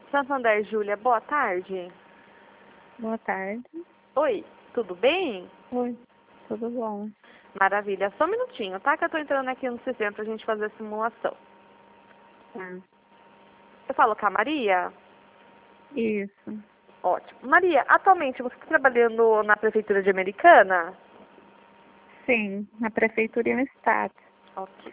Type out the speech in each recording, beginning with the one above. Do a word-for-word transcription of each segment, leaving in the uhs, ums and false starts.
Santander, Júlia, boa tarde. Boa tarde. Oi, tudo bem? Oi, tudo bom? Maravilha, só um minutinho, tá? Que eu tô entrando aqui no sistema pra gente fazer a simulação. Tá. Eu falo com a Maria? Isso. Ótimo. Maria, atualmente você está trabalhando na Prefeitura de Americana? Sim, na prefeitura e no estado. Ok.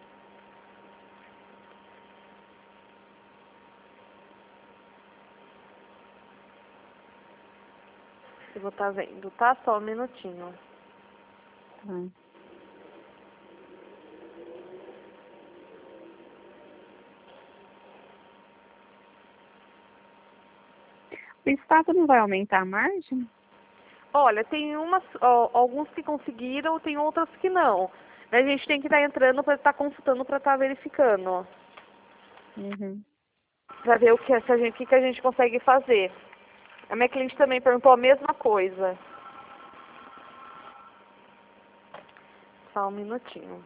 Eu vou estar vendo, tá? Só um minutinho. Tá. O estado não vai aumentar a margem? Olha, tem umas, ó, alguns que conseguiram, tem outros que não. A gente tem que estar entrando para estar consultando, para estar verificando. Uhum. Para ver o que, se a gente, o que, que a gente consegue fazer. A minha cliente também perguntou a mesma coisa. Só um minutinho.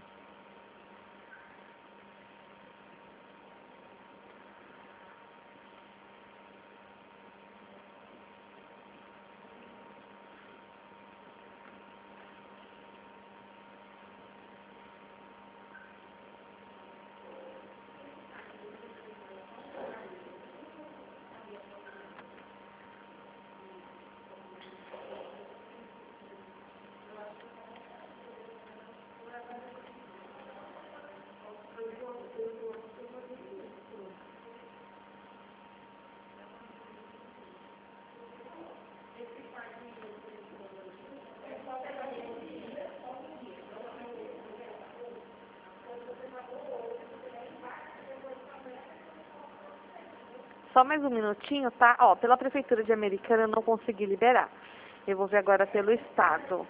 Só mais um minutinho, tá? Ó, pela Prefeitura de Americana eu não consegui liberar. Eu vou ver agora pelo Estado.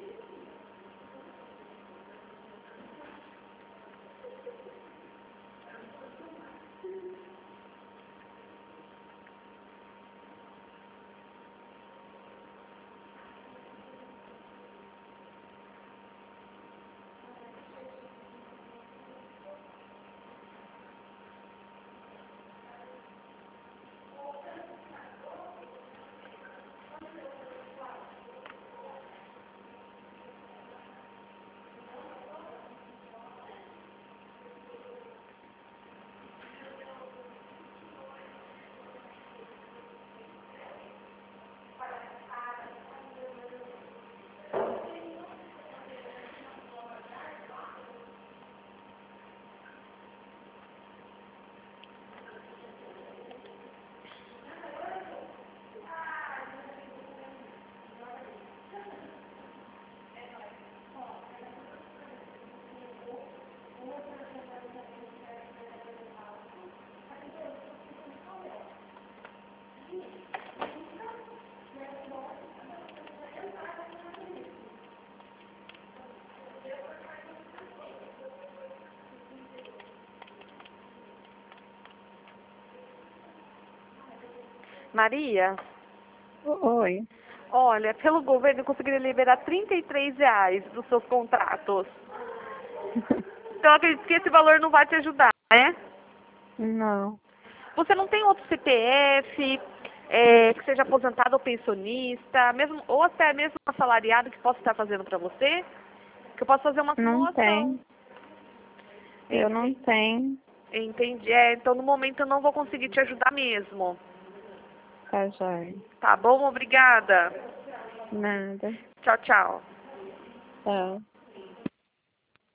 Maria, Oi. olha, pelo governo eu conseguiria liberar trinta e três reais dos seus contratos. Então eu acredito que esse valor não vai te ajudar, né? Não. Você não tem outro C P F, é, que seja aposentado ou pensionista, mesmo, ou até mesmo assalariado que possa estar fazendo para você? Que eu posso fazer uma Não simulação. tem. Eu não tenho. Entendi. É, então no momento eu não vou conseguir te ajudar mesmo. Tá jóia. Tá bom? Obrigada. Nada. Tchau, tchau. Tchau.